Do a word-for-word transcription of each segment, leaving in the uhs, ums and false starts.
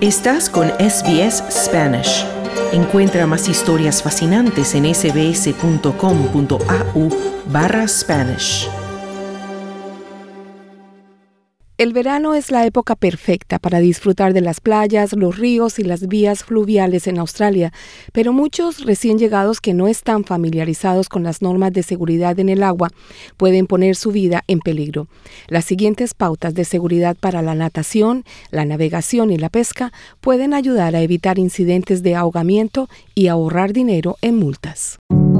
Estás con S B S Spanish. Encuentra más historias fascinantes en sbs.com.au barra Spanish. El verano es la época perfecta para disfrutar de las playas, los ríos y las vías fluviales en Australia, pero muchos recién llegados que no están familiarizados con las normas de seguridad en el agua pueden poner su vida en peligro. Las siguientes pautas de seguridad para la natación, la navegación y la pesca pueden ayudar a evitar incidentes de ahogamiento y ahorrar dinero en multas.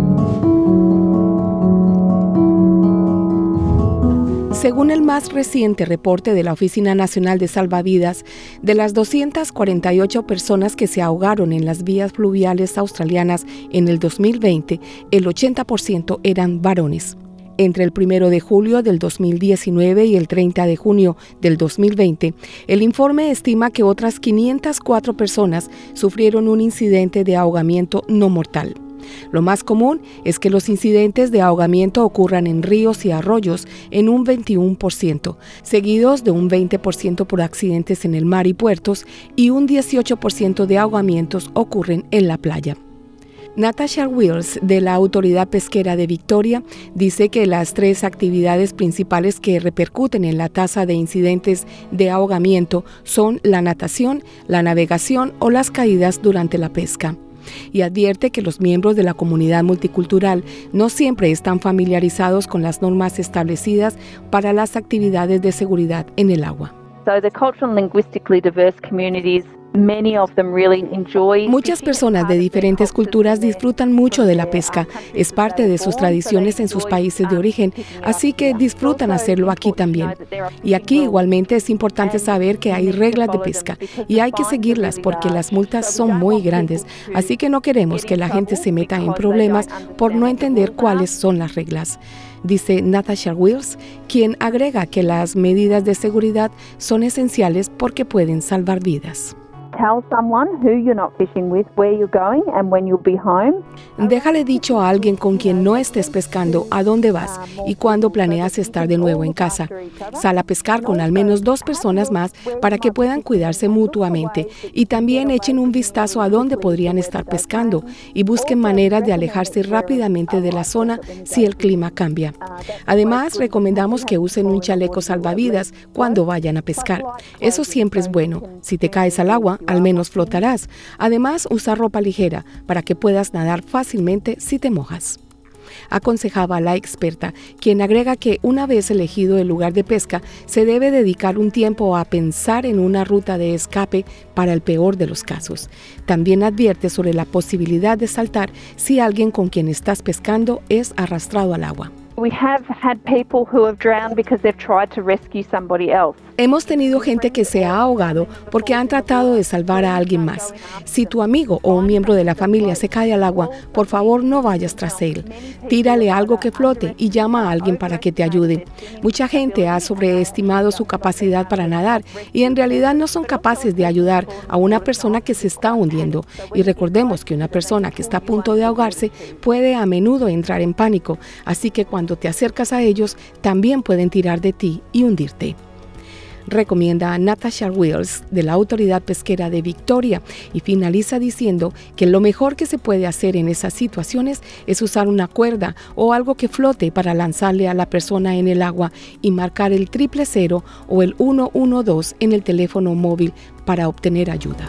Según el más reciente reporte de la Oficina Nacional de Salvavidas, de las doscientas cuarenta y ocho personas que se ahogaron en las vías fluviales australianas en el dos mil veinte, el ochenta por ciento eran varones. Entre el primero de julio del dos mil diecinueve y el treinta de junio del dos mil veinte, el informe estima que otras quinientas cuatro personas sufrieron un incidente de ahogamiento no mortal. Lo más común es que los incidentes de ahogamiento ocurran en ríos y arroyos en un veintiuno por ciento, seguidos de un veinte por ciento por accidentes en el mar y puertos, y un dieciocho por ciento de ahogamientos ocurren en la playa. Natasha Wills, de la Autoridad Pesquera de Victoria, dice que las tres actividades principales que repercuten en la tasa de incidentes de ahogamiento son la natación, la navegación o las caídas durante la pesca. Y advierte que los miembros de la comunidad multicultural no siempre están familiarizados con las normas establecidas para las actividades de seguridad en el agua. So the cultural and linguistically diverse communities, many of them really enjoy. Muchas personas de diferentes culturas disfrutan mucho de la pesca. Es parte de sus tradiciones en sus países de origen, así que disfrutan hacerlo aquí también. Y aquí igualmente es importante saber que hay reglas de pesca y hay que seguirlas porque las multas son muy grandes, así que no queremos que la gente se meta en problemas por no entender cuáles son las reglas, dice Natasha Wills, quien agrega que las medidas de seguridad son esenciales porque pueden salvar vidas. Tell someone who you're not fishing with, where you're going and when you'll be home. Déjale dicho a alguien con quien no estés pescando a dónde vas y cuándo planeas estar de nuevo en casa. Sal a pescar con al menos dos personas más para que puedan cuidarse mutuamente y también echen un vistazo a dónde podrían estar pescando y busquen maneras de alejarse rápidamente de la zona si el clima cambia. Además, recomendamos que usen un chaleco salvavidas cuando vayan a pescar. Eso siempre es bueno. Si te caes al agua, al menos flotarás. Además, usa ropa ligera para que puedas nadar fácilmente si te mojas. Aconsejaba a la experta, quien agrega que una vez elegido el lugar de pesca, se debe dedicar un tiempo a pensar en una ruta de escape para el peor de los casos. También advierte sobre la posibilidad de saltar si alguien con quien estás pescando es arrastrado al agua. We have had people who have drowned because they've tried to rescue somebody else. Hemos tenido gente que se ha ahogado porque han tratado de salvar a alguien más. Si tu amigo o un miembro de la familia se cae al agua, por favor no vayas tras él. Tírale algo que flote y llama a alguien para que te ayude. Mucha gente ha sobreestimado su capacidad para nadar y en realidad no son capaces de ayudar a una persona que se está hundiendo. Y recordemos que una persona que está a punto de ahogarse puede a menudo entrar en pánico, así que cuando te acercas a ellos, también pueden tirar de ti y hundirte. Recomienda a Natasha Wills, de la Autoridad Pesquera de Victoria, y finaliza diciendo que lo mejor que se puede hacer en esas situaciones es usar una cuerda o algo que flote para lanzarle a la persona en el agua y marcar el triple cero o el uno uno dos en el teléfono móvil para obtener ayuda.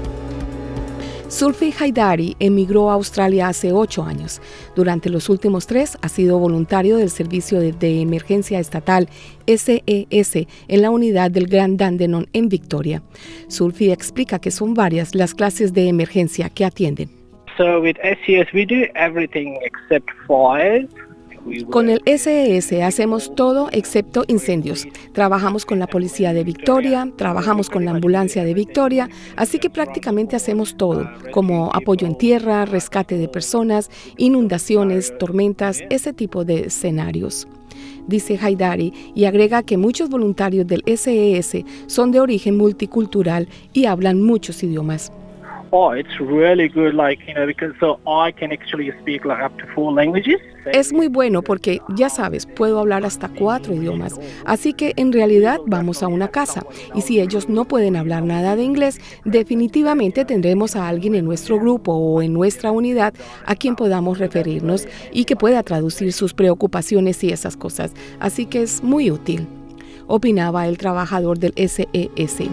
Zulfi Haidari emigró a Australia hace ocho años. Durante los últimos tres ha sido voluntario del Servicio de, de Emergencia Estatal S E S en la unidad del Gran Dandenong en Victoria. Zulfi explica que son varias las clases de emergencia que atienden. So with S E S we do everything except fires. Con el S E S hacemos todo excepto incendios. Trabajamos con la policía de Victoria, trabajamos con la ambulancia de Victoria, así que prácticamente hacemos todo, como apoyo en tierra, rescate de personas, inundaciones, tormentas, ese tipo de escenarios, dice Haidari, y agrega que muchos voluntarios del S E S son de origen multicultural y hablan muchos idiomas. Oh, it's really good, like, you know, because so I can actually speak like up to four languages. Es muy bueno porque, ya sabes, puedo hablar hasta cuatro idiomas. Así que en realidad vamos a una casa. Y si ellos no pueden hablar nada de inglés, definitivamente tendremos a alguien en nuestro grupo o en nuestra unidad a quien podamos referirnos y que pueda traducir sus preocupaciones y esas cosas. Así que es muy útil, opinaba el trabajador del S E S.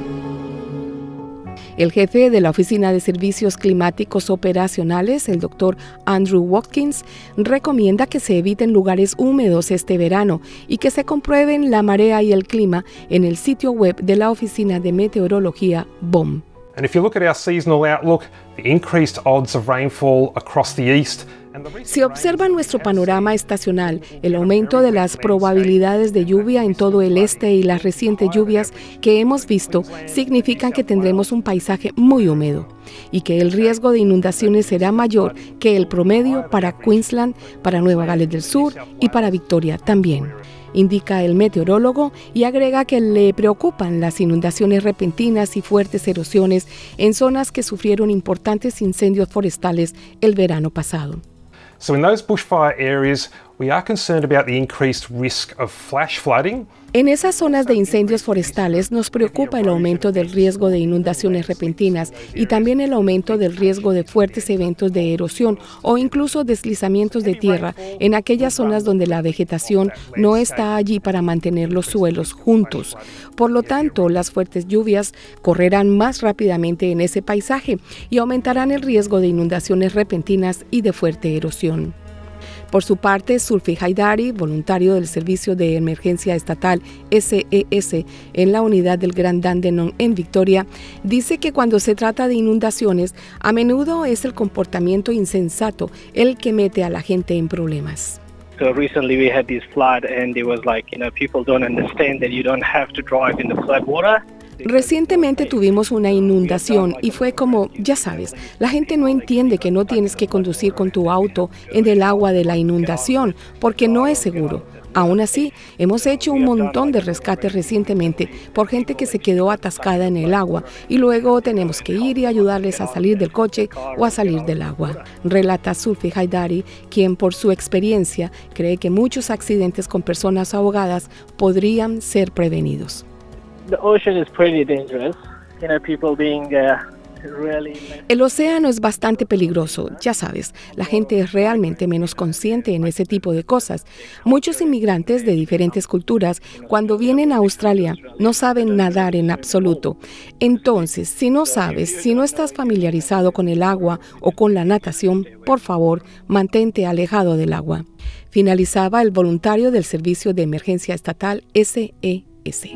El jefe de la Oficina de Servicios Climáticos Operacionales, el doctor Andrew Watkins, recomienda que se eviten lugares húmedos este verano y que se comprueben la marea y el clima en el sitio web de la Oficina de Meteorología B O M. And if you look at our seasonal outlook, the increased odds of rainfall across the east. Si observan nuestro panorama estacional, el aumento de las probabilidades de lluvia en todo el este y las recientes lluvias que hemos visto significan que tendremos un paisaje muy húmedo y que el riesgo de inundaciones será mayor que el promedio para Queensland, para Nueva Gales del Sur y para Victoria también, indica el meteorólogo, y agrega que le preocupan las inundaciones repentinas y fuertes erosiones en zonas que sufrieron importantes incendios forestales el verano pasado. So in those bushfire areas, we are concerned about the increased risk of flash flooding. En esas zonas de incendios forestales nos preocupa el aumento del riesgo de inundaciones repentinas y también el aumento del riesgo de fuertes eventos de erosión o incluso deslizamientos de tierra en aquellas zonas donde la vegetación no está allí para mantener los suelos juntos. Por lo tanto, las fuertes lluvias correrán más rápidamente en ese paisaje y aumentarán el riesgo de inundaciones repentinas y de fuerte erosión. Por su parte, Zulfi Haidari, voluntario del Servicio de Emergencia Estatal S E S en la unidad del Gran Dandenong en Victoria, dice que cuando se trata de inundaciones, a menudo es el comportamiento insensato el que mete a la gente en problemas. So recently we had this flood and it was like, you know, people don't understand that you don't have to drive in the flood water. Recientemente tuvimos una inundación y fue como, ya sabes, la gente no entiende que no tienes que conducir con tu auto en el agua de la inundación porque no es seguro. Aún así, hemos hecho un montón de rescates recientemente por gente que se quedó atascada en el agua y luego tenemos que ir y ayudarles a salir del coche o a salir del agua, relata Zulfi Haidari, quien por su experiencia cree que muchos accidentes con personas ahogadas podrían ser prevenidos. The ocean is pretty dangerous, you know, people being uh, really... El océano es bastante peligroso, ya sabes, la gente es realmente menos consciente en ese tipo de cosas. Muchos inmigrantes de diferentes culturas, cuando vienen a Australia, no saben nadar en absoluto. Entonces, si no sabes, si no estás familiarizado con el agua o con la natación, por favor, mantente alejado del agua. Finalizaba el voluntario del Servicio de Emergencia Estatal S E S.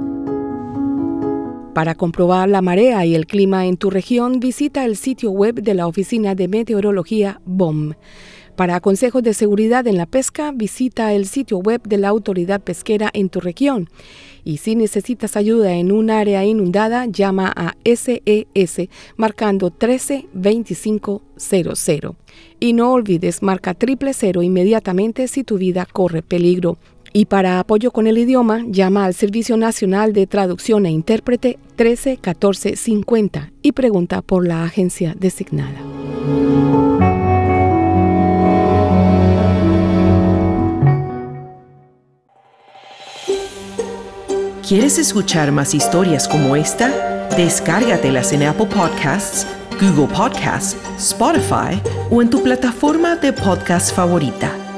Para comprobar la marea y el clima en tu región, visita el sitio web de la Oficina de Meteorología B O M. Para consejos de seguridad en la pesca, visita el sitio web de la Autoridad Pesquera en tu región. Y si necesitas ayuda en un área inundada, llama a S E S marcando trece veinticinco cero cero. Y no olvides, marca triple cero inmediatamente si tu vida corre peligro. Y para apoyo con el idioma, llama al Servicio Nacional de Traducción e Intérprete trece catorce cincuenta y pregunta por la agencia designada. ¿Quieres escuchar más historias como esta? Descárgatelas en Apple Podcasts, Google Podcasts, Spotify o en tu plataforma de podcast favorita.